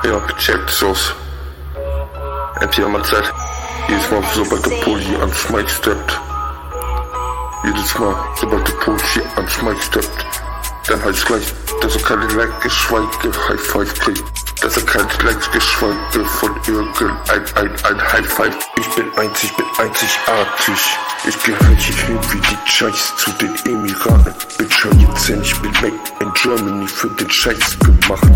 Ja, checkt's aus. Entweder mal Zeit. Jedes Mal, sobald der Poli ans Mic steppt. Jedes Mal, sobald der Poli ans Mic steppt. Dann heißt gleich, dass er keine Like-Geschweige High Five kriegt. Dass er kein Like-Geschweige von irgendein High Five. Ich bin einzigartig. Ich gehöre hier hin wie die Scheiß zu den Emiraten. Bitch, hör jetzt hin, ich bin made in Germany für den Scheiß gemacht.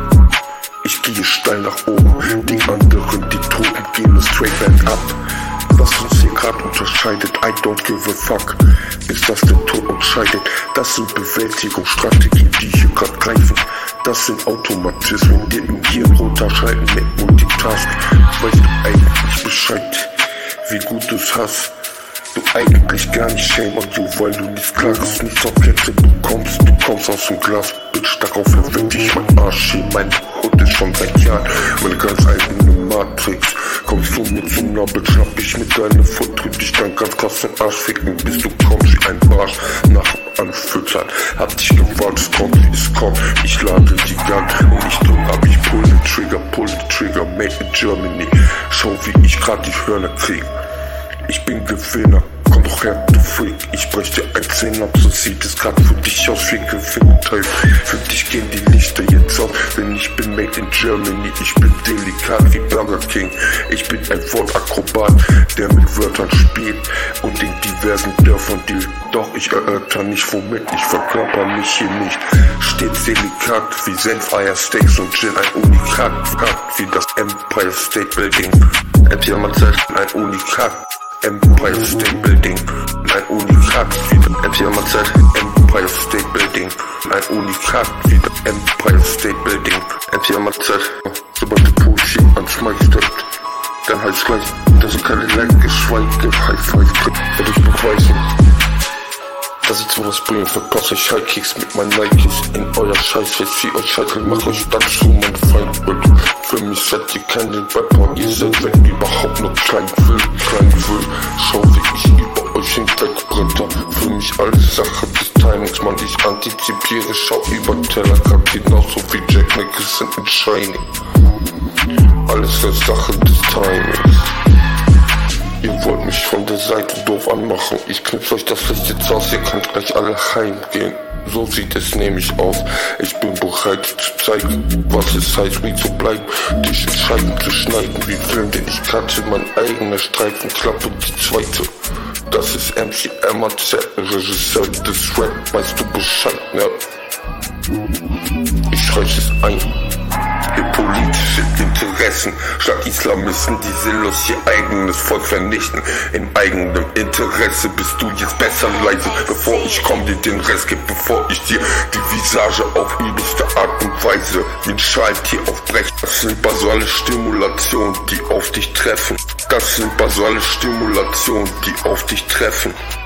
Ich gehe steil nach oben, die anderen, die Toten gehen straight back up. Was uns hier grad unterscheidet, I don't give a fuck, ist, dass der Tod uns scheidet. Das sind Bewältigungsstrategien, die hier grad greifen. Das sind Automatismen, die im Gehirn runterschalten mit Multitask. Weißt du eigentlich Bescheid, wie gut du's hast? Du eigentlich gar nicht, shame on you, weil du nichts Klares, nichts auf Kette bekommst. Du kommst aus dem Glas, Bitch, darauf verwende ich mein Arsch hier. Mein Hut ist schon seit Jahren meine ganz eigene Matrix. Kommst du mit so einer Bitch, hab ich mit deiner Foot, tut dich dann ganz krass den Arsch ficken, bis du kommst wie ein Barsch nach Anfüttern. Hab dich gewartet, es kommt wie es kommt. Ich lade die Gun und ich drück ab, ich pull the trigger, made in Germany. Schau, wie ich grad die Hörner krieg. Ich bin Gewinner, komm doch her, du Freak. Ich brech dir ein Zehn ab, so sieht es grad für dich aus wie Gewinnteil. Für dich gehen die Lichter jetzt auf, denn ich bin made in Germany. Ich bin delikat wie Burger King. Ich bin ein Wortakrobat, der mit Wörtern spielt und in diversen Dörfern dealt. Doch ich erörter nicht womit, ich verkörper mich hier nicht. Stets delikat wie Senf, Eier, Steaks und Gin. Ein Unikat wie das Empire State Building. Entweder man sagt ein Unikat. Empire State Building, ein Unikat wie das Empire State Building, ein Unikat wie das Empire State Building. Empire sobald der Pussy ans Mic steppt, dann heißt gleich, dass er keine Like-Geschweige High Five kriegt. Werde ich beweisen, dass ich zu was bringe, verpasse ich High-Kicks mit meinen Nikes in euer Scheißfest, wie euch Scheitel, mach euch dazu mein Feindbild. Für mich seid ihr keinen Rapper, ihr seid, wenn überhaupt nur klein will. Schau, wie ich über euch hinwegbrinte. Für mich alles Sache des Timings, man, ich antizipiere, schau über Tellerrand, genauso wie Jack Nicholson in Shining. Alles ist Sache des Timings. Ihr wollt mich von der Seite doof anmachen, ich knipse euch das Licht jetzt aus, ihr könnt gleich alle heimgehen. So sieht es nämlich aus, ich bin bereit zu zeigen, was es heißt, wie zu bleiben, dich in Scheiben zu schneiden, wie Film, den ich kannte, mein eigener Streifen, Klappe die zweite. Das ist MC MAZ, Regisseur des Rap, weißt du Bescheid, ne? Ich reiß es ein. Ihr politische Interessen, statt Islamisten, die sinnlos ihr eigenes Volk vernichten. Im eigenen Interesse bist du jetzt besser leise, bevor ich komm dir den Rest geb, bevor ich dir die Visage auf übelste Art und Weise wie ein Schaltier aufbreche. Das sind basale Stimulationen, die auf dich treffen. Das sind basale Stimulationen, die auf dich treffen.